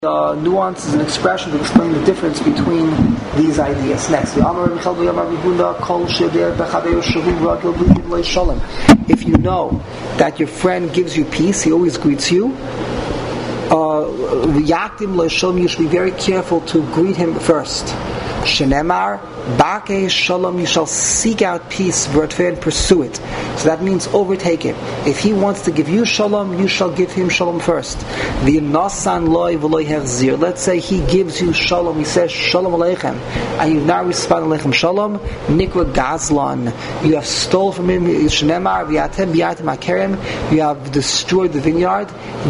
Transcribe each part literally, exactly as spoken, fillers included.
Uh, nuances and expression to explain the difference between these ideas. Next, if you know that your friend gives you peace, he always greets you. Uh, you should be very careful to greet him first. Shenemar, Bake Shalom, you shall seek out peace, and pursue it. So that means overtake it. If he wants to give you Shalom, you shall give him Shalom first. The Nasan Loi V'loi Herzir. Let's say he gives you Shalom, he says Shalom Aleichem, and you now respond Aleichem Shalom, Nikra Gazlan. You have stole from him, Shenemar, V'yatem B'yatem Akerem, you have destroyed the vineyard.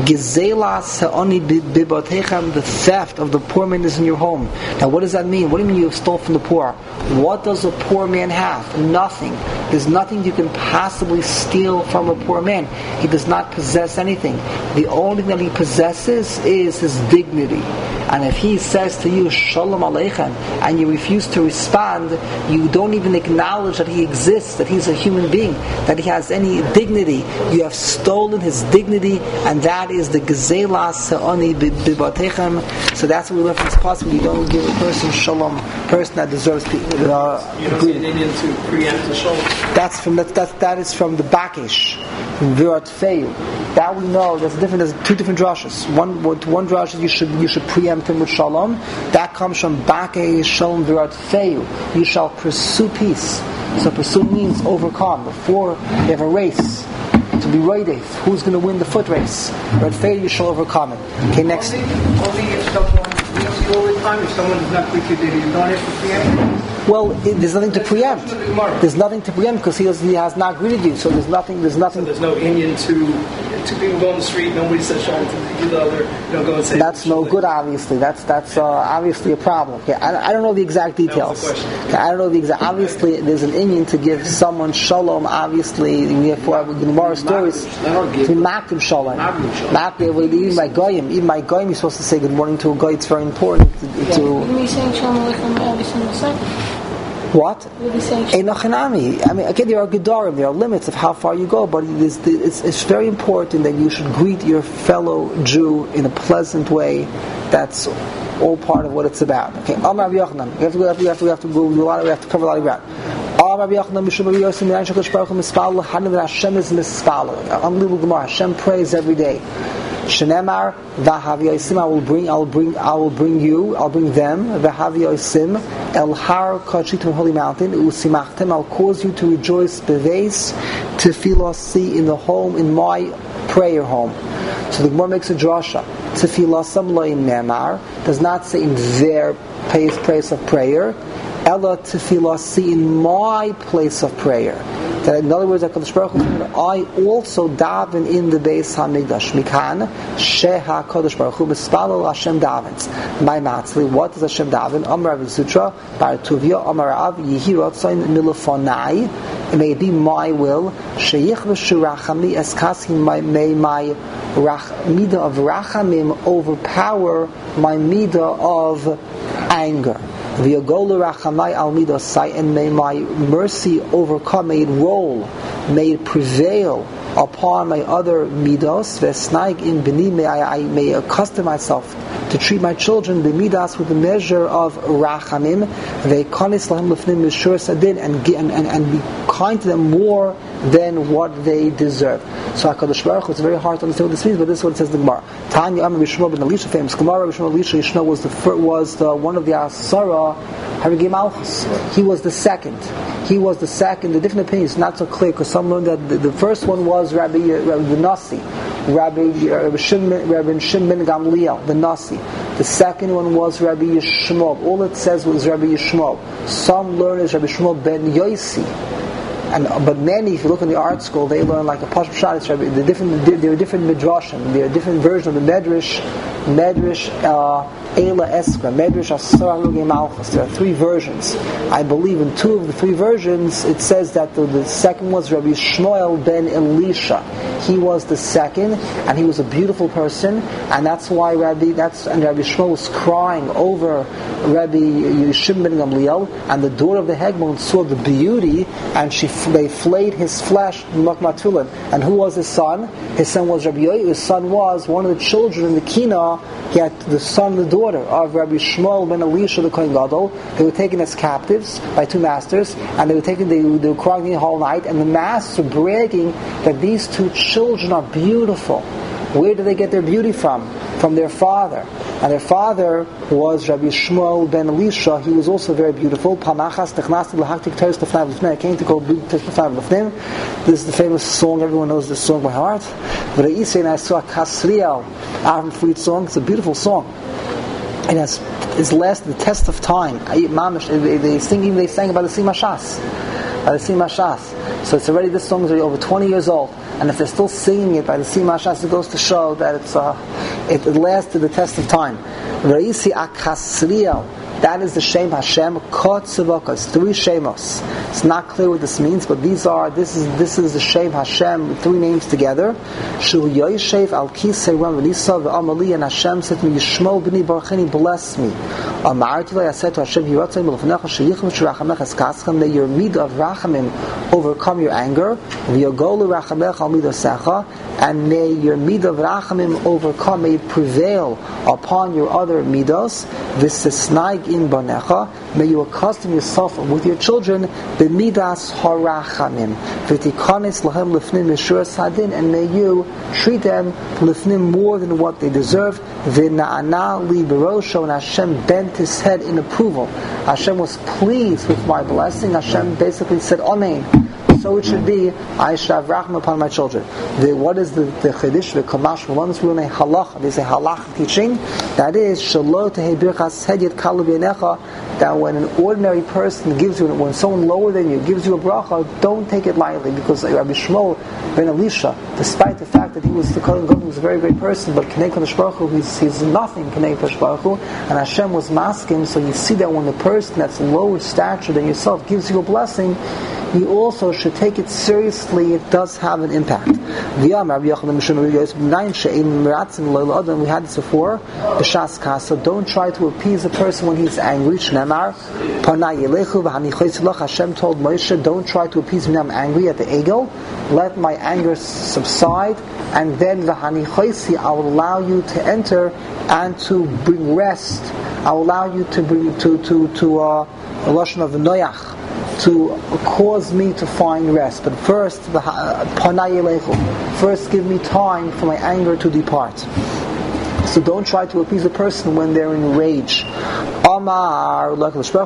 Gizela Se'oni Bibotechem, the theft of the poor man is in your home. Now what does that mean? What do you mean you have stole from the poor? What does a poor man have? Nothing. There's nothing you can possibly steal from a poor man. He does not possess anything. The only thing that he possesses is his dignity. And if he says to you, Shalom Aleichem, and you refuse to respond, you don't even acknowledge that he exists, that he's a human being, that he has any dignity. You have stolen his dignity, and that is the Gezela Se'oni Bibotechem. So that's what we learn from this possible. You don't give a person Shalom, a person that deserves uh, you don't see an Indian to preempt the Shalom. That's from that, that that is from the Bakish, Virat Feyu. That we know. There's different. There's two different drushes. One one drush is you should you should preempt him with Shalom. That comes from Bakish Shalom Virat Feyu. You shall pursue peace. So pursue means overcome. Before you have a race to be Raidef, who's going to win the foot race? Virat Feyu, you shall overcome it. Okay, next. Only, only if someone greets you all the time. If someone does not greet you, then you don't have to preempt. Well, it, there's nothing to preempt. There's nothing to preempt because he has, he has not greeted you. So there's nothing. There's nothing. So there's no Indian to two people go on the street. Nobody says shalom to the other. You don't go and say. That's no good. Obviously, that's that's uh, obviously a problem. Okay, I, I don't know the exact details. That was the question. Okay, I don't know the exact. Obviously, there's an Indian to give someone shalom. Obviously, we have for the Gemara stories to make him shalom. Not even by goyim. Even by goyim, you're supposed to say good morning to a guy. It's very important to. to You're saying shalom aleichem every single second. What? Einochinami. I mean, okay, there are gedarim, there are limits of how far you go, but it is, it's, it's very important that you should greet your fellow Jew in a pleasant way. That's all part of what it's about. Okay, Amar Rabbi Yochanan. We have to go. We have to. We have to go. We have to cover a lot of ground. Amar Rabbi Yochanan. Mishum Rabbi Yosef. Miran Shakadosh Baruch Hu Mispal. Hanim Hashem is Mispal. Unbelievable Gemara. Hashem prays every day. Shenemar v'havi oisim. I will bring. I will bring. I will bring you. I'll bring them. V'havi oisim el har kadshitum holy mountain. Usimachtem. I'll cause you to rejoice beveis tefilasi in the home in my prayer home. So the Gemara makes a drasha. Tefilasam lo'im nemar does not say in their place place of prayer. Ella tefilasi in my place of prayer. That in other words, HaKadosh Baruch Hu, I also daven in the Beis HaMikdash. Mikan sheha HaKadosh Baruch Hu mispalel Hashem davens. My matzli, what does Hashem daven? Amar Rav Zutra, Bar Tuvia, Amar Rav Yehi Rotzain Milofonai. It may be my will. Sheyich v'shu rachami eskasi may my midah of rachamim overpower my midah of anger. V'yagolu rachamai al midosai, and may my mercy overcome, may it roll, may it prevail upon my other midos. V'esnaig in b'ni, may I, I may accustom myself to treat my children b'midas with the measure of rachamim. V'ekonis lahem lefnim mishur sadin, and and and be kind to them more than what they deserve. So HaKadosh Baruch Hu, it's very hard to understand what this means, but this is what it says in the Gemara. Tanya Amar Bishmo ben Elisha, famous Gemara. Bishmo ben Elisha Yishno was the first, was the one of the Asara Harigei Malchus. He was the second. He was the second. The different opinions not so clear because some learned that the, the first one was Rabbi uh, Rabbi the Nasi, Rabbi uh, Shimon Rabbi Shimon Gamliel the Nasi. The second one was Rabbi Yishmael. All it says was Rabbi Yishmael. Some learn as Rabbi Shmuel ben Yosi. And, but many, if you look in the art school, they learn like a Pashut Pshat. The different, there are different midrashim. There are different versions of the medrash, medrash uh, Eila Eskra, Medrash Asar Lugei Malchus. There are three versions. I believe in two of the three versions it says that the, the second was Rabbi Shmuel ben Elisha. He was the second, and he was a beautiful person, and that's why Rabbi that's and Rabbi Shmuel was crying over Rabbi Yishim ben Gamliel, and the daughter of the Hegmon saw the beauty, and she they flayed his flesh in Makmatulin. And who was his son? His son was Rabbi Yoel. His son was one of the children in the Kina. He had the son, the daughter of Rabbi Shmuel ben Elisha the Kohen Gadol. They were taken as captives by two masters, and they were taken. They, they were crying the whole night, and the masters were bragging that these two children are beautiful. Where did they get their beauty from? From their father. And their father was Rabbi Shmuel ben Elisha. He was also very beautiful. Panachas technasti l'haktik teres lefnei lefnei. I came to go teres lefnei lefnei. This is the famous song. Everyone knows this song by heart. V'reisei and I saw Kasriel, Aaron Fried song. It's a beautiful song. It has it's lasted the test of time. They, they sing even they sang about the Sima Shas. By the Sima Shas. So it's already this song is already over twenty years old. And if they're still singing it by the Sima Shas, it goes to show that it's uh, it, it lasted the test of time. Reisi Akasriel. That is the Shem Hashem Kot Tzivaka. It's three Shemos. It's not clear what this means, but these are this is this is the Shem Hashem, three names together. Shu Yoishev Al Kisei Ram V'Nisa V'Amali, and Hashem said to me, Yishmol B'ni Barachini, bless me. Amarti I said to Hashem, Yiratzei Melefnecha Sheyichim Shirachamech Eskaschem, may your mid of Rachamim overcome your anger, V'Yogolu Rachamech Al Midosecha, and may your mid of Rachamim overcome, may it prevail upon your other midos. V'Sesnaig in Banecha, may you accustom yourself with your children b'midas harachamim v'tikanis lahem lifnim mishur sadin, and may you treat them lifnim more than what they deserve. V'na'ana li barosho, and Hashem bent his head in approval. Hashem was pleased with my blessing. Hashem basically said, Amen. So it should be, I should have racham upon my children. The, what is the the chiddush, the kamash, one is really a halach. There's a halach teaching, that is, shalo tehei birchas hedyet kalu b'einecha, that when an ordinary person gives you, when someone lower than you gives you a bracha, don't take it lightly, because Rabbi Shmuel ben Elisha, despite the fact that he was the Kohen Gadol, he was a very great person, but Knei Kadosh Baruch Hu, he's, he's nothing Knei Kadosh Baruch Hu, and Hashem was masking. So you see that when the person that's lower stature than yourself gives you a blessing, you also should take it seriously. It does have an impact. We had this before. So don't try to appease a person when he's angry. Hashem told Moshe, don't try to appease me when I'm angry at the Egel. Let my anger subside, and then the Hanichoisi, I will allow you to enter and to bring rest. I will allow you to bring to to to uh, a lashon of Noach, to cause me to find rest. But first, first give me time for my anger to depart. So don't try to appease a person when they're in rage. Amar, wait until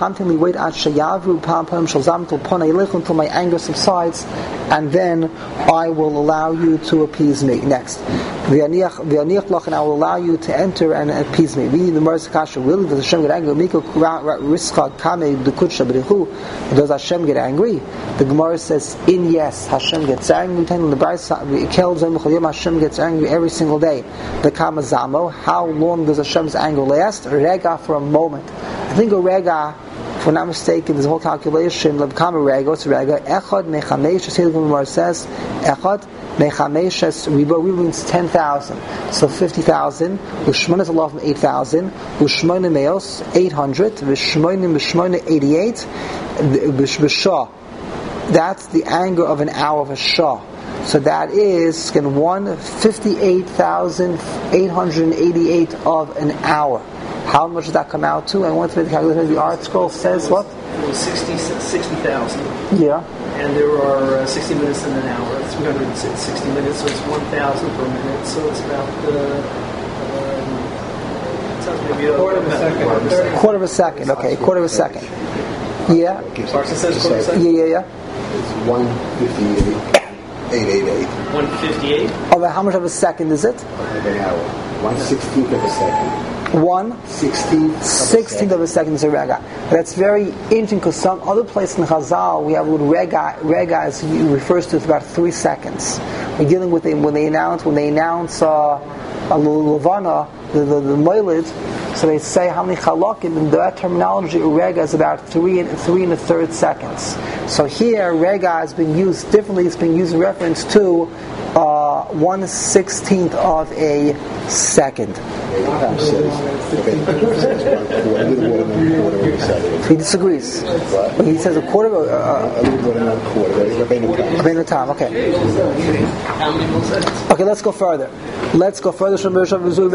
my anger subsides, and then I will allow you to appease me. Next. And I will allow you to enter and appease me. The Gemara Kasha, really, does Hashem get angry? Does Hashem get angry? The Gemara says, in yes, Hashem gets angry. Hashem gets angry every single day. The Kamazamo, how long does Hashem's anger last? Rega, for a moment. I think a rega, if we're not mistaken, this whole calculation, Labkama rega, what's a rega? Echad mechamesh, the Gemara says, Echad Mechameshes Ribo, Ribo means ten thousand. So fifty thousand. Ushmonas Allah from eight thousand. Ushmona Meos, eight hundred. Vishmonim Vishmona eighty-eight. Vishbashah. That's the anger of an hour of a shah. So that is can one fifty-eight thousand eight hundred eighty-eight of an hour. How much does that come out to? I want to calculate. The art scroll says what? It was sixty thousand. Yeah. And there are uh, sixty minutes in an hour. three hundred sixty minutes, so it's one thousand per minute. So it's about uh, um, maybe a quarter of a second. Quarter of a second. Okay, quarter of a second. Yeah. Parson says quarter of a second. Yeah, yeah, yeah. It's one fifty-eight. eight eighty-eight. one fifty-eight? Oh, but how much of a second is it? An hour. one sixteenth of a second. One sixteenth sixteenth of a second is a rega. That's very interesting, because some other place in Chazal we have a little rega. Rega is, refers to about three seconds. We're dealing with them when they announce when they announce uh, a little Levana. the, the, the moilid, so they say how many chalakim, in that terminology, rega is about three and three and a third seconds. So here, rega is being used differently. It's being used in reference to uh, one sixteenth of a second. He disagrees. What? He says a quarter of uh, A little more than one quarter. a time. Okay. How many more seconds? Okay, let's go further. Let's go further. There's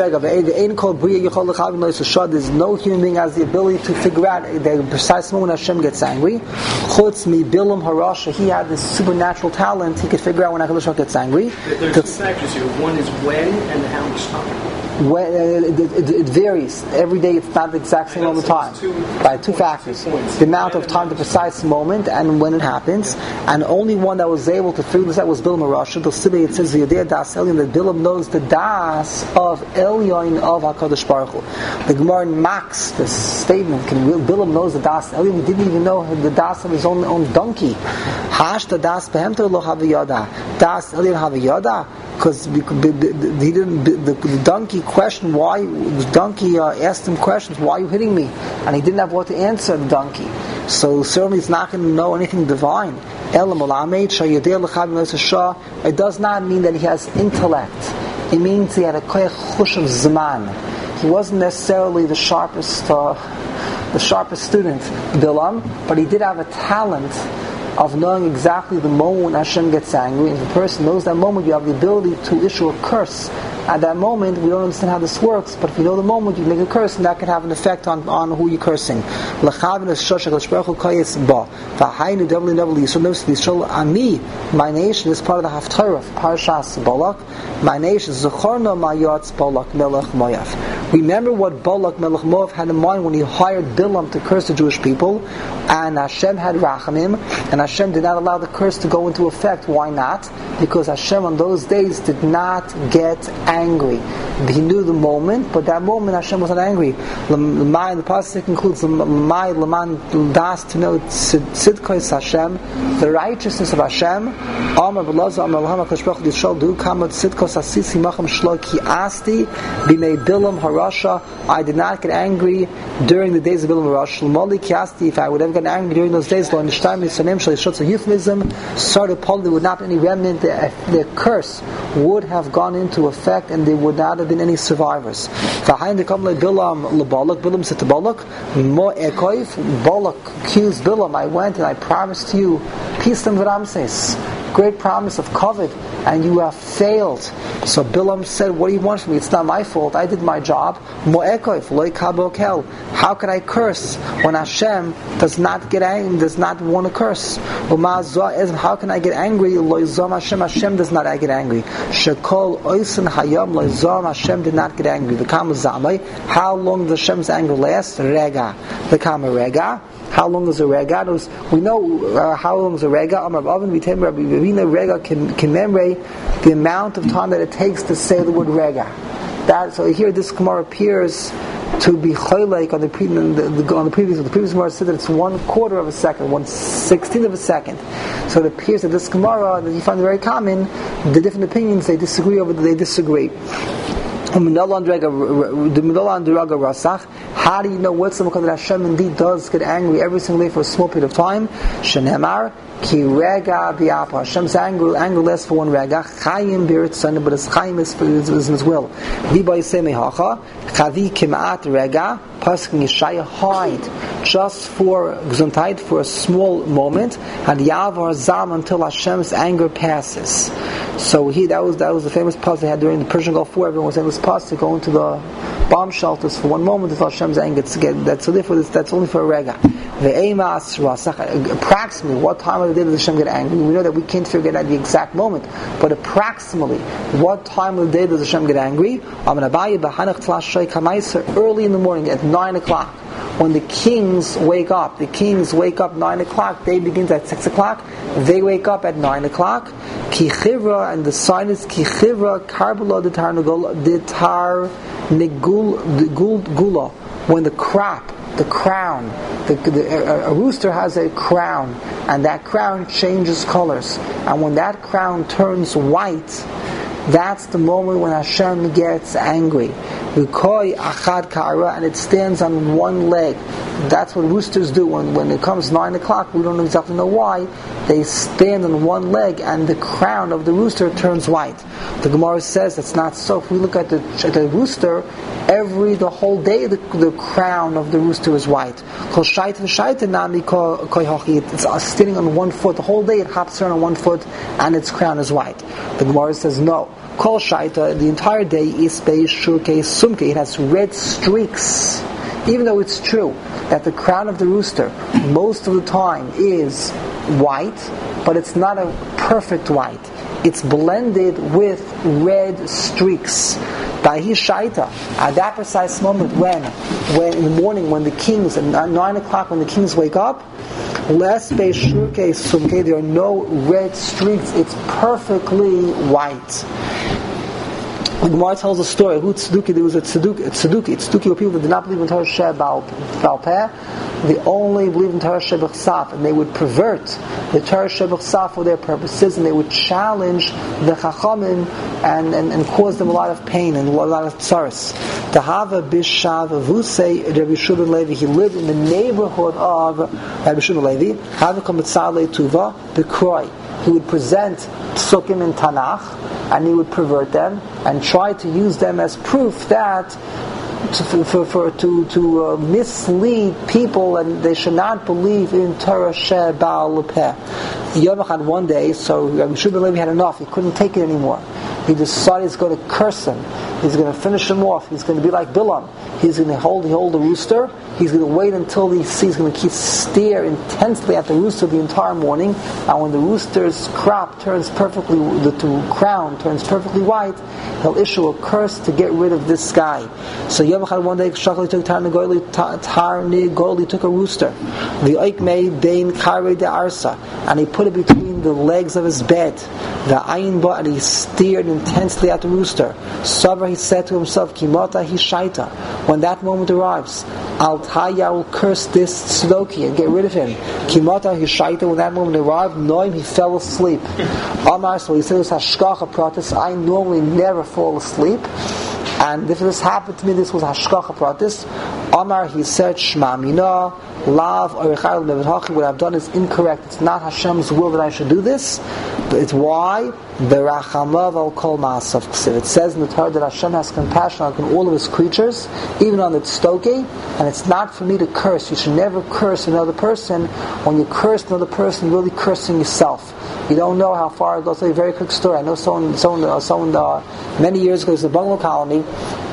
no human being has the ability to figure out the precise moment Hashem gets angry. Chutz mi Bilam Harasha, he had this supernatural talent. He could figure out when HaKadosh Baruch Hu gets angry. There's two factors here. One is when and how much time. When, uh, it, it, it varies. Every day it's not the exact same all the time. By two factors. The amount of time, the precise moment, and when it happens. And only one that was able to figure this out was Bilam Harasha. The Sibbe, it says, Yodea Das Elyon, that Bilam knows the Das of Elyon of HaKadosh Baruch Hu. The Gemara mocks this statement. Can Bilam knows the Das Elyon? He didn't even know the Das of his own, own donkey. Hash the Das Behemter lo Haviyada. Das Elyon Haviyada. Because he didn't, the, the donkey questioned why, the donkey uh, asked him questions, why are you hitting me? And he didn't have what to answer the donkey. So certainly he's not going to know anything divine. It does not mean that he has intellect. It means he had a chush of zman. He wasn't necessarily the sharpest, uh, the sharpest student, Bilam, but he did have a talent of knowing exactly the moment when Hashem gets angry. And if a person knows that moment, you have the ability to issue a curse. At that moment, we don't understand how this works, but if you know the moment, you make a curse, and that can have an effect on, on who you're cursing. Ami, my nation, is part of the Haftarah of Parshas Balak. My nation is Zechorna Mayatz Balak Melech Moav. Remember what Balak Melech Moav had in mind when he hired Bilam to curse the Jewish people, and Hashem had Rachamim, and Hashem did not allow the curse to go into effect. Why not? Because Hashem on those days did not get angry. He knew the moment, but that moment Hashem was not angry. The pasuk includes Lamai Laman Das, to know Tzidkos Hashem, the righteousness of Hashem. Amar B'Laza Amar Laham HaKadosh Baruch Hu Yishol Du Kamot Tzidkos Asisi Macham Shlo Ki Asti B'Mei Bilam Harasha. I did not get angry during the days of Bilam Harasha. L'Moli Ki Asti. If I would have gotten angry during those days, Lo Nishtar Misanim Shal Yishotz a euphemism. Started Paul, there would not be any remnant. The, the curse would have gone into effect, and there would not have been any survivors. Behind the Kamle Bilam LeBalak, Bilam said to Balak, Mo Ekoif, Balak accused Bilam, I went and I promised you peace and Ramses, great promise of covet, and you have failed. So Bilam said, what do you want from me? It's not my fault. I did my job. Mo Ekoif, Loi Kabokel. How can I curse when Hashem does not get angry, does not want to curse? How can I get angry? Loi Zom Hashem, Hashem does not get angry. Shekol Oisin Hayam Loi Zom, Hashem did not get angry. The Kama Zamai, how long does Hashem's anger last? Rega. The Kama Rega. How long is a rega? We know uh, how long is a rega. Amar Bavin Vitem Rabbi Bavina Rega can commemorate the amount of time that it takes to say the word rega. That so here this Gemara appears to be choylek on the, pre, the, the on the previous the previous Gemara said that it's one quarter of a second, one sixteenth of a second. So it appears that this Gemara that you find very common. The different opinions they disagree over. They disagree. How do you know what's the that Hashem indeed does get angry every single day for a small period of time? Shenemar ki rega bi'apa. Hashem's anger anger lasts for one rega. Chayim b'ritzon, but his chayim is for his will. V'bay semehacha chavi kimat rega. Pasuk Yeshaya hide just for gesundheit for a small moment, and yavar zam until Hashem's anger passes. So he that was that was the famous pasuk they had during the Persian Gulf War. Everyone was saying this pasuk to go into the bomb shelters for one moment until Hashem's anger gets get that. So therefore, this, that's only for a rega. Approximately, what time of the day does Hashem get angry? We know that we can't figure out the exact moment, but approximately, what time of the day does Hashem get angry? Early in the morning at nine o'clock. When the kings wake up, the kings wake up nine o'clock. Day begins at six o'clock. They wake up at nine o'clock. Kichivra, and the sign is Kichivra Karbala the tar nigul gula. When the crop, the crown, the, the, a, a rooster has a crown, and that crown changes colors. And when that crown turns white, that's the moment when Hashem gets angry. V'koi achad ka'ara, and it stands on one leg. That's what roosters do. When when it comes nine o'clock, we don't exactly know why. They stand on one leg, and the crown of the rooster turns white. The Gemara says it's not so. If we look at the, at the rooster, every the whole day the, the crown of the rooster is white. It's standing on one foot the whole day. It hops around on one foot, and its crown is white. The Gemara says no. Kol shaita, the entire day is beishuke sumke. It has red streaks. Even though it's true that the crown of the rooster most of the time is white, but it's not a perfect white. It's blended with red streaks. Dahi shaita, at that precise moment when, when in the morning when the kings, at nine o'clock when the kings wake up, less beishuke sumke, there are no red streaks. It's perfectly white. The Gemara tells a story. Who Tzeduki? There was a Tzeduki. Tzeduki. Tzeduki were people that did not believe in Torah Sheh Baal Peh. They only believed in Torah Sheh B'Chsaf, and they would pervert the Torah Sheh B'Chsaf for their purposes, and they would challenge the Chachamim and, and, and cause them a lot of pain and a lot of tzaras. Tahava Bishav Vusei Rabbi Shimon Levi. He lived in the neighborhood of Rabbi Shimon Levi. Havakam B'Tzalei Tuva B'Kroi. He would present psukim in Tanakh, and he would pervert them and try to use them as proof that to, for, for, to, to uh, mislead people, and they should not believe in Torah Sheh Baal Peh. Yom Echad one day, so Rabbi Shimon Levi had enough. He couldn't take it anymore. He decided he's going to curse him. He's going to finish him off. He's going to be like Bilam. He's going to hold, hold the rooster. He's going to wait until he sees. He's going to keep stare intensely at the rooster the entire morning. And when the rooster's crop turns perfectly, the crown turns perfectly white, he'll issue a curse to get rid of this guy. So Yom Echad one day, Shachli took Tarnagoli, Tarnagoli took a rooster. The oik made Dain Kare de Arsa, and he put it between the legs of his bed. The ayin ba, and he stared intensely at the rooster. Savar, he said to himself, Kimota hishaita. When that moment arrives, Al Taya will curse this Tzedoki and get rid of him. Kimota hishaita. When that moment arrived, Noim, he fell asleep. Amar, so he said, Hashkacha pratis. I normally never fall asleep, and if this happened to me, this was Hashkacha pratis. Amar, he said, Shma Mina. Lav or what I've done is incorrect. It's not Hashem's will that I should do this. But it's why the Rachamav al Kol Ma'asav. It says in the Torah that Hashem has compassion on all of His creatures, even on the Tzedokah, and it's not for me to curse. You should never curse another person. When you curse another person, you're really cursing yourself. You don't know how far it goes. I'll tell you a very quick story. I know someone, someone, uh, someone uh, many years ago was in the bungalow colony,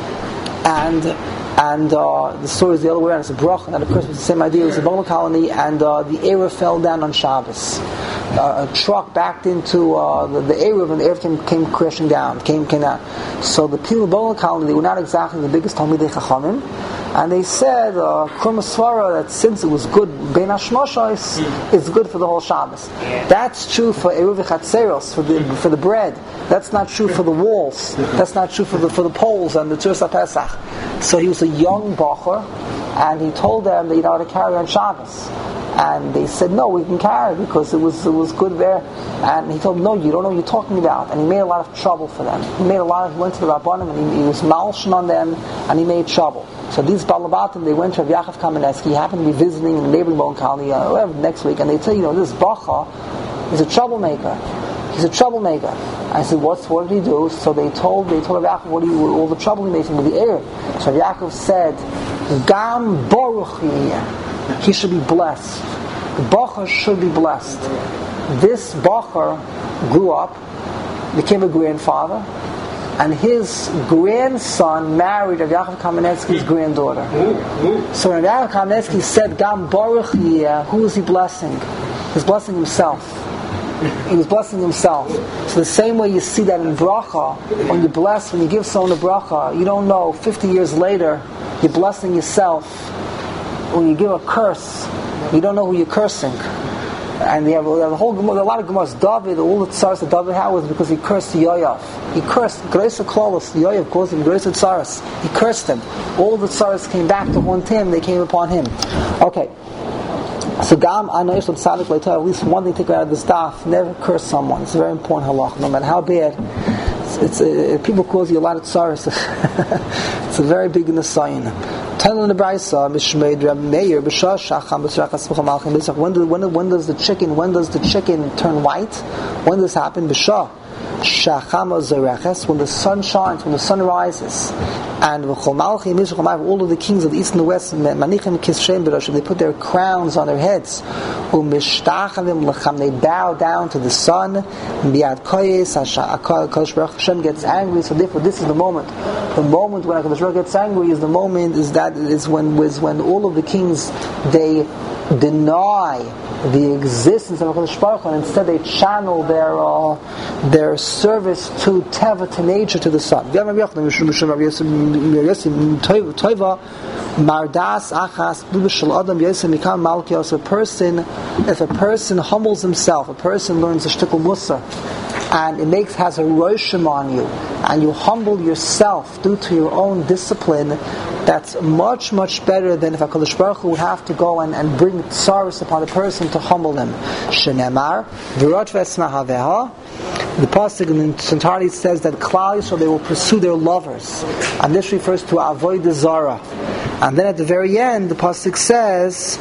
and. And uh, the story is the other way around. It's a bracha, and of course it's the same idea. It was a bungalow colony, and uh, the Eruv fell down on Shabbos. Uh, a truck backed into uh, the, the Eruv, and the Eruv came, came crashing down, came came down. So the people of the bungalow colony, they were not exactly the biggest Talmidei Chachamim, and they said, uh, Krum Svara, that since it was good, Bein Hashmoshos, it's good for the whole Shabbos. That's true for Eruv Chatzeros, for the for the bread. That's not true for the walls. That's not true for the for the poles and the Tzuras HaPesach. So he was a young bacher, and he told them that you know how to carry on Shabbos. And they said, no, we can carry because it was it was good there. And he told them, no, you don't know what you're talking about. And he made a lot of trouble for them. He made a lot of, he went to the Rabbanim, and he, he was malshin on them, and he made trouble. So these Balabatim, they went to Rav Yaakov Kamenetsky. He happened to be visiting in the neighboring bone colony uh, next week, and they tell you, know, this bacher is a troublemaker. He's a troublemaker. I said, what's what did he do? So they told they told Rav Yaakov what he all the trouble he made him with the air. So Rav Yaakov said, Gam Baruch he should be blessed. The bacher should be blessed. This bacher grew up, became a grandfather, and his grandson married Rav Yaakov Kamenetsky's granddaughter. So Rav Yaakov Kamenetsky said, Gam Baruch who is he blessing? He's blessing himself. He was blessing himself. So the same way you see that in bracha, when you bless, when you give someone a bracha, you don't know, fifty years later, you're blessing yourself. When you give a curse, you don't know who you're cursing. And they have, they have a whole a lot of Gemaras. David, all the tzaras that David had was because he cursed Yoav. He cursed Greisa Klolos. Yoav calls him Greisa Tzaras. He cursed him. All the tzaras came back to haunt him. They came upon him. Okay. So Gam Anoish L'Tzadik L'Torah. At least one thing to take out of this daf: never curse someone. It's a very important halach, no matter how bad. it's uh, people cause you a lot of tsaras. It's a very big nisayon. When, do, when, when does the chicken when does the chicken turn white? When does this happen? B'shah Shachama Zereches, when the sun shines, when the sun rises. And all of the kings of the east and the west, they put their crowns on their heads. They bow down to the sun. Hashem gets angry, so therefore this is the moment. The moment when HaKadosh Baruch Hu gets angry is the moment is that is when is when all of the kings they deny the existence of HaKadosh Baruch Hu, and instead they channel their uh, their service to Teva, to nature, to the sun. Mardas achas adam malkios. A person, if a person humbles himself, a person learns a shtickle musar, and it makes has a roshim on you, and you humble yourself due to your own discipline, that's much, much better than if HaKadosh Baruch Hu would have to go and, and bring tsaros upon a person to humble them. Shenemar, v'rot v'esmahaveha. The pasuk in its entirety says that Klal Yisrael, they will pursue their lovers, and this refers to avodah zara. And then at the very end, the pasuk says,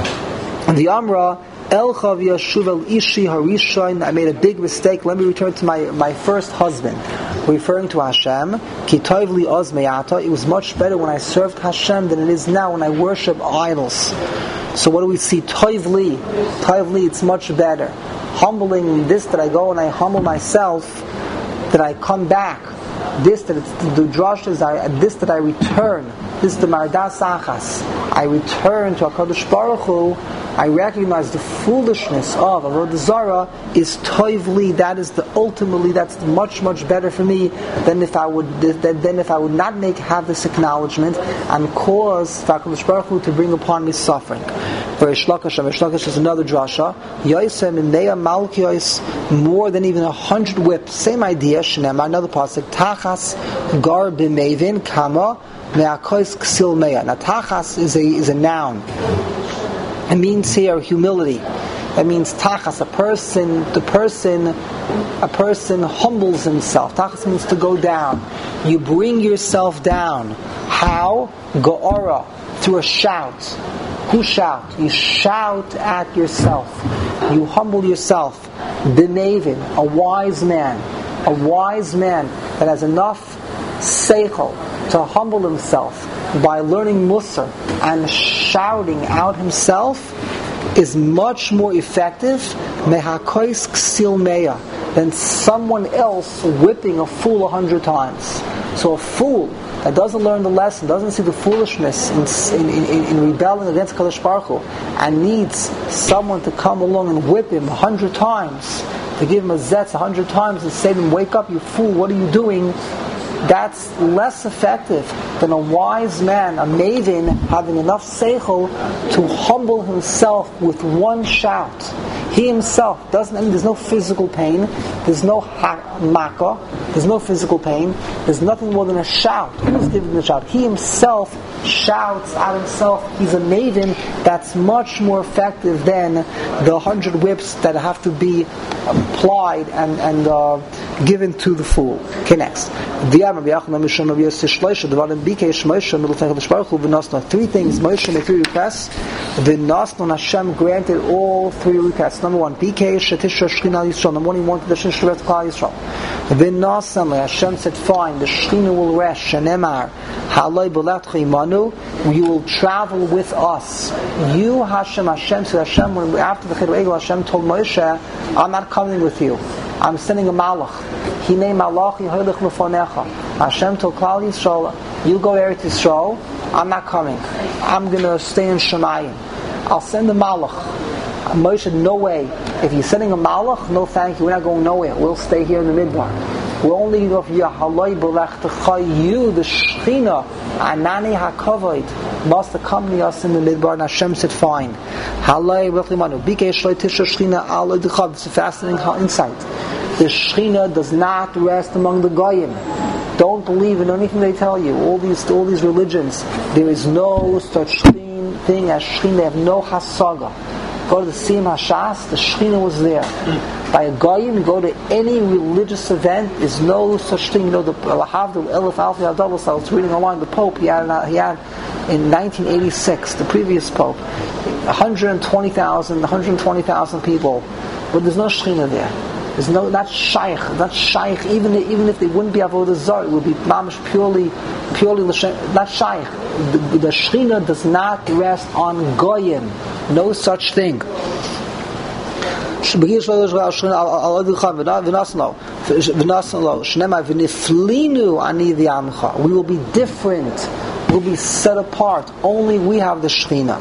the Amra, Elchav Yashuv El Ishi Harishain, I made a big mistake, let me return to my, my first husband. Referring to Hashem, Ki Toivli Oz Me'ata, it was much better when I served Hashem than it is now when I worship idols. So what do we see? Toivli, Toivli, it's much better. Humbling this, that I go and I humble myself, that I come back. This, that it's the drashas, I this that I return. This is the Mardas Achas. I return to HaKadosh Baruch Hu. I recognize the foolishness of Avodah Zarah is toivli. That is the ultimately. That's much much better for me than if I would than, than if I would not make have this acknowledgement and cause HaKadosh Baruch Hu to bring upon me suffering. Reish Lakish, Reish Lakish is another drasha. Yosem in Meya Malkios, more than even a hundred whips. Same idea. Shnema, another pasuk. Tachas gar b'mevin kama me'akois ksil meya. Now tachas is a is a noun. It means here humility. That means tachas, a person, the person, a person humbles himself. Tachas means to go down. You bring yourself down. How? Go'ora, through a shout. Who shout? You shout at yourself. You humble yourself. B'mevin, a wise man. A wise man that has enough seichel to humble himself by learning Musar and shouting out himself is much more effective mehakois ksil meya than someone else whipping a fool a hundred times. So a fool that doesn't learn the lesson, doesn't see the foolishness in, in, in, in rebelling against Kadosh Baruch Hu, and needs someone to come along and whip him a hundred times, to give him a zetz a hundred times and say to him, wake up you fool, what are you doing? That's less effective than a wise man, a maven, having enough seichel to humble himself with one shout. He himself doesn't, I mean, there's no physical pain, there's no ha- makkah, there's no physical pain, there's nothing more than a shout. Who's giving the shout? He himself shouts at himself. He's a maven. That's much more effective than the hundred whips that have to be applied and, and uh, given to the fool. Okay, next. Three things Moshe made three requests. V'nasnon Hashem granted all three requests. Number one, B K Shetisha Shechina Yisrael. Number one, he wanted the Shechina rest Klal Yisrael. V'nasnon Hashem said, fine, the Shechina will rest. Shenemar Haloi B'letcha Imanu. You will travel with us. You Hashem, Hashem said, Hashem, when after the Chiddush Egel, Hashem told Moshe, I'm not coming with you. I'm sending a malach. Hinei malach yiholich lefonecha. Hashem told Klal Yisrael, you go Eretz Yisrael, I'm not coming. I'm going to stay in Shemayim. I'll send a malach. Moshe said, no way. If you're sending a malach, no thank you, we're not going nowhere. We'll stay here in the midbar. We'll only go for Yahaloi B'lechtecha, you, the Shechina, Anani HaKavod, must accompany us in the midbar. And Hashem said, fine. Haloi B'lechtecha, Bikei Shloi Tisha Shechina, Aloi D'chav. It's a fascinating insight. The Shechina does not rest among the Goyim. Don't believe in anything they tell you. All these, all these religions, there is no such thing as Shechina. They have no hasaga. Go to the Siyam HaShas, the Shechina was there. By a Goyim, you go to any religious event, there's no such thing. You know, the Lahavdil Elif Alfi Adavos, I was reading online, the Pope, he had, he had in nineteen eighty-six, the previous Pope, one hundred twenty thousand, one hundred twenty thousand people, but there's no Shechina there. There's no, not shaykh, not shaykh. Even even if they wouldn't be avodah zarah, it would be mamish purely, purely not shaykh. The, the Shechina does not rest on goyim. No such thing. We will be different. Will be set apart. Only we have the Shechina.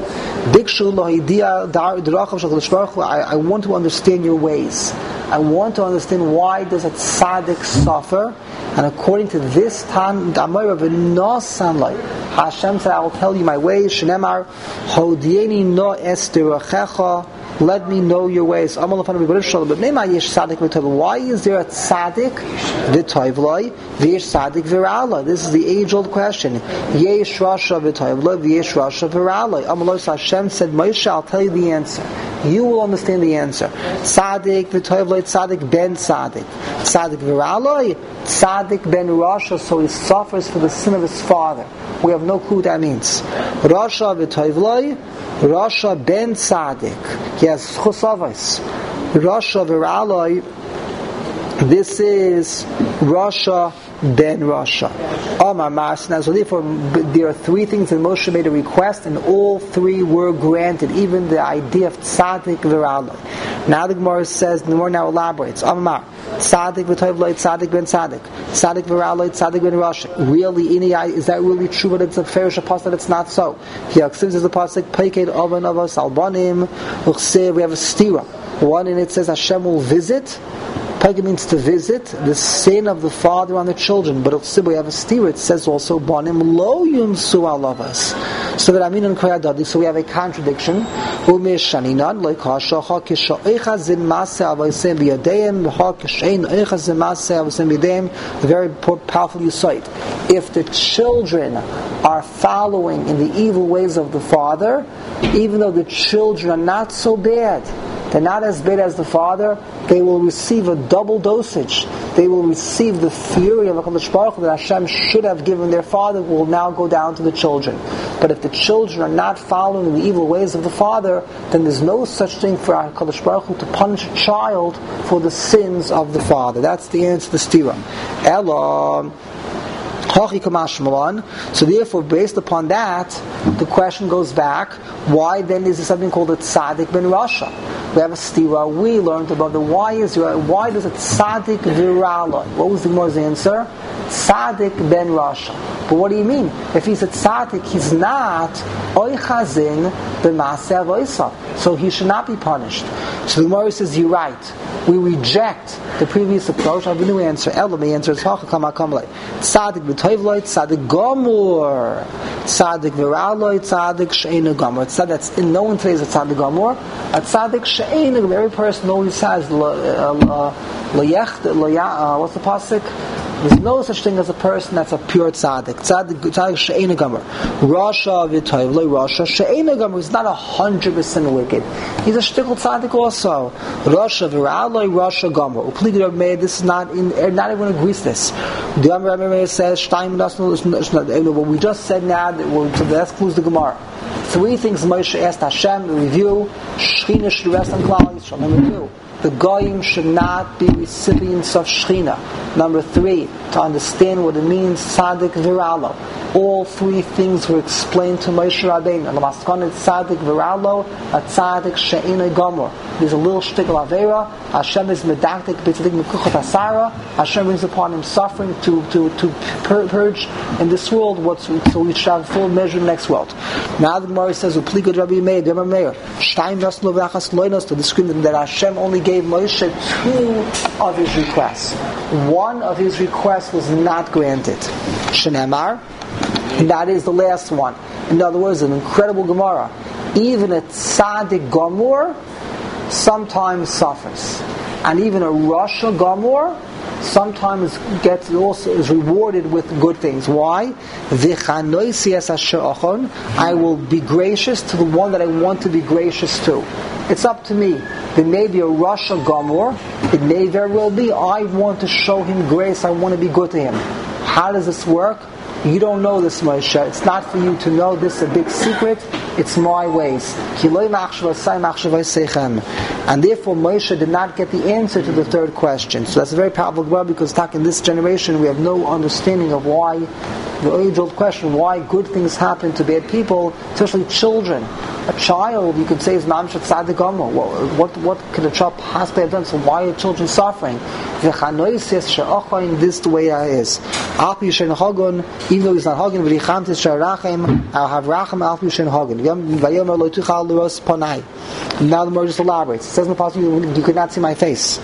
I, I want to understand your ways. I want to understand why does a tzaddik suffer. And according to this time, Hashem said, I will tell you my ways. Shenemar, Hodieni no esderachecha. Let me know your ways. Why is there a tzaddik v'toivloi v'yesh tzaddik v'ra'aloi? This is the age-old question. Yesh rasha v'toivloi v'yesh rasha v'ra'aloi. Amaloi Hashem said, Moshe, I'll tell you the answer. You will understand the answer. Tzaddik v'toivloi, tzaddik ben tzaddik. Tzaddik v'ra'aloi, tzaddik ben rasha, so he suffers for the sin of his father. We have no clue what that means. Rasha v'toivloi, Rasha ben tzaddik. He has chusavos. Rasha v'ra'aloi. This is Rasha ben Rasha. Omar Masna. So therefore, there are three things that Moshe made a request, and all three were granted. Even the idea of tzaddik v'ra'aloi. Now the Gemara says, the Gemara now elaborates. Omar. Tzaddik v'toivloi, tzaddik ben tzaddik. Tzaddik v'ra'aloi, tzaddik ben Rasha. Really, in the, is that really true? But it's a fairish apostle that it's not so. Here, since there's a pasuk, Peiked oven of us albanim. We have a stira. One in it says Hashem will visit. Pega means to visit the sin of the father on the children, but we have a stira. It says also banim lo yunsu alavas. So that I mean in Koyadadi, so we have a contradiction. The very powerful Yusait. If the children are following in the evil ways of the father, even though the children are not so bad, they're not as bad as the father, they will receive a double dosage. They will receive the fury of HaKadosh Baruch Hu that Hashem should have given their father, will now go down to the children. But if the children are not following the evil ways of the father, then there's no such thing for HaKadosh Baruch Hu to punish a child for the sins of the father. That's the answer to the stira. Ella. So therefore, based upon that, the question goes back, why then is there something called a tzaddik ben Rasha? We have a stira, we learned about the why is there, why does a tzaddik v'ra'aloi? What was the Gemara's answer? Tzaddik ben Rasha. But what do you mean? If he's a tzaddik, he's not oichazin b'maaseh avosav, so he should not be punished. So the Gemara says, you're right. We reject the previous approach. I have a new answer. Ella, the answer is Hachakam Hakamlei. Tzaddik b'toivloi, tzaddik gomor. Tzaddik v'ra'aloi, tzaddik she'ena gomor. Tzaddik, that's in no one today is a tzaddik gomor. A tzaddik she'ena gomor. Every person always has loyech, what's the pasuk? There's no such thing as a person that's a pure tzaddik. Tzaddik, tzaddik she'ena gomor. Rasha v'toivloi, Rasha she'ena gomor. He's not a hundred percent wicked. He's a shtickle tzaddik also. Rasha v'ra'aloi, Rasha gomor. Upligid Rabbi Meir, this is not in, not everyone agrees to this. The Rabbi Meir says, Shteim what we just said now, that that excludes the Gemara. Three things Moshe asked Hashem to review. Shechina should rest on Klal Yisrael. Number two, the Goyim should not be recipients of Shechina. Number three, to understand what it means, Tzaddik v'ra'aloi. All three things were explained to Moshe Rabbeinu. And the Maskon is Tzaddik v'ra'aloi, a Tzaddik she'ena gomor. There's a little shtickle avera. Hashem is medaktik b'tzadik mekuchot asara. Hashem brings upon him suffering to to to pur- purge in this world. What's so we should have full measure in the next world. Now the Gemara says, "Upligod Rabbi Meir, Rabbi Meir, Shteim naslo v'achas loinos." To describe that Hashem only gave Moshe two of his requests. One of his requests was not granted. Shenemar. And that is the last one. In other words, an incredible Gemara. Even a tzaddik gomor sometimes suffers, and even a Rasha gomor sometimes gets also is rewarded with good things. Why? I will be gracious to the one that I want to be gracious to. It's up to me. There may be a rush of Gomor. It may very well be I want to show him grace. I want to be good to him. How does this work? You don't know this, Moshe. It's not for you to know. This is a big secret. It's my ways. And therefore Moshe did not get the answer to the third question. So that's a very powerful word, because talk in this generation we have no understanding of why, the age-old question, why good things happen to bad people, especially children. A child, you could say, is Mamshat Tzadik Gomor. What what could a child possibly have done? So why are children suffering? This is the way it is. Even though he's not Hagen, I'll have Rachem Al Yishen Hagen. Now the Gemara just elaborates. It says in the passage, you could not see my face.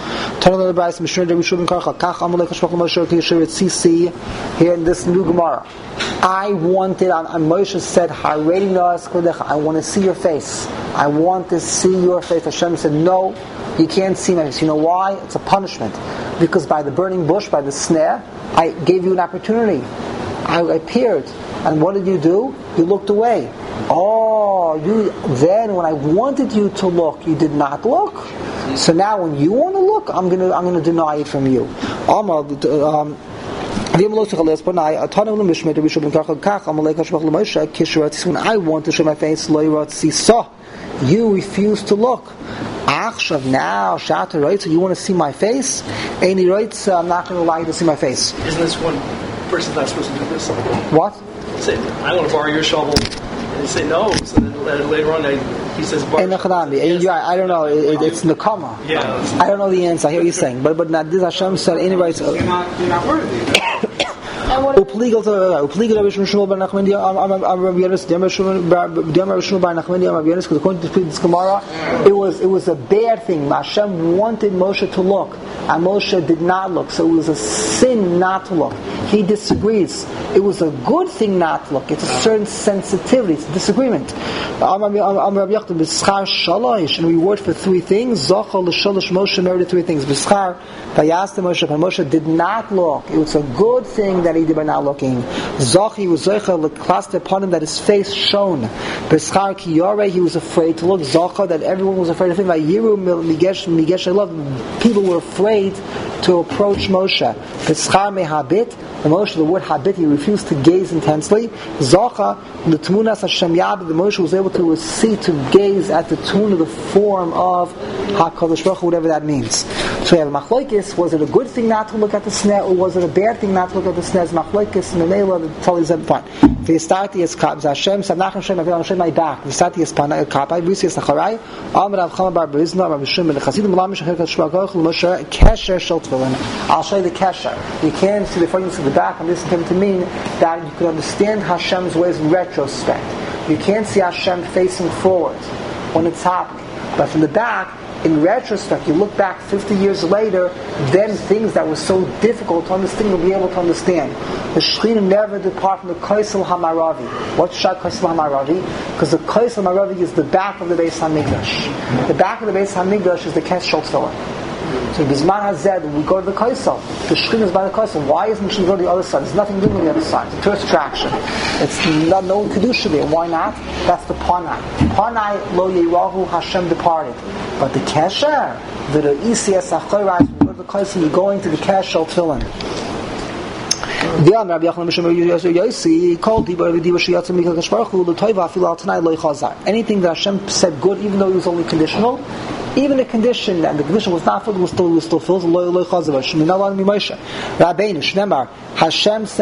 Here in this new Gemara, I wanted, and Moshe said, I want to see your face. I want to see your face. Hashem said, no, you can't see my face. You know why? It's a punishment. Because by the burning bush, by the snare, I gave you an opportunity. I appeared. And what did you do? You looked away. Oh, you then when I wanted you to look, you did not look. So now when you want to look, I'm gonna I'm gonna deny it from you. Um, I want to show my face, you refuse to look. Now, Shata writes, so you want to see my face? And he writes, I'm not going to allow you to see my face. Isn't this one person's not supposed to do this? What? Say, I want to borrow your shovel. And you say no. So then later on, he says, borrow. Yes. I don't know. It, it's Nakama. Yeah. I don't know the answer. I hear what you're saying. But but this Hashem said, anyway. You're not, you're not worthy. Uplegal to Uplegal Rabbi Shmuel bar Nachmani Rabbi Yonis Rabbi Shmuel bar Nachmani Rabbi Yonis, because according to this Gemara, it was it was a bad thing. Hashem wanted Moshe to look, and Moshe did not look, so it was a sin not to look. He disagrees. It was a good thing not to look. It's a certain sensitivity. It's a disagreement. And reward for three things. Zochar l'shalosh Moshe merited three things. B'schar vayastem Moshe, and Moshe did not look. It was a good thing that he did by not looking. Zochi was zochar l'klaster upon him that his face shone. B'schar ki yoreh, he was afraid to look. Zochar, that everyone was afraid of him. Vayiru migesh migesh love. People were afraid to approach Moshe. B'schar mehabit. The Moshe, the word habit, he refused to gaze intensely. Zocha, the Tmunas Hashem Yad, the Moshe was able to see, to gaze at the tune of the form of HaKadosh Baruch Hu, whatever that means. So we have Machlokes, was it a good thing not to look at the snare, or was it a bad thing not to look at the snare? Machlokes, Memela, the Tali Zeb, fine. V'yistati es kap, Hashem, Samnach Hashem, I'll show my back. V'yistati es kapai, V'yisi es nacharai, Amr Av Chama Bar Berizna, Rav Shimon, Chassidim, Lam Shechir Kashua Baruch Hu, Moshe, Kesher Shel Tefillin. I'll show you the Kesher. You can't see the front, you see the back, and this came to mean that you can understand Hashem's ways in retrospect. You can't see Hashem facing forward when it's happening. But from the back, in retrospect, you look back fifty years later, then things that were so difficult to understand, you'll be able to understand. The Shekhinah never depart from the Kaisel HaMaravi. What's Shak Kaisel HaMaravi? Because the Kaisel HaMaravi is the back of the Beis HaMikdash. The back of the Beis HaMikdash is the Kes Shel Tefillin. So Bizman Hazed, when we go to the Kaisel, the Shekhinah is by the Kaisel. Why isn't she go to the other side? There's nothing doing on the other side. It's a tourist attraction. It's not, no Kedusha there. Why not? That's the Panai. Panai lo Yerahu, Hashem departed. But the Kesher, the Isi Es Achorai, when you go to the Kaisel, you're going to the Kes Shel Tefillin. Anything that Hashem said good, even though it was only conditional, even a condition, and the condition was not filled, was still was still filled. Hashem said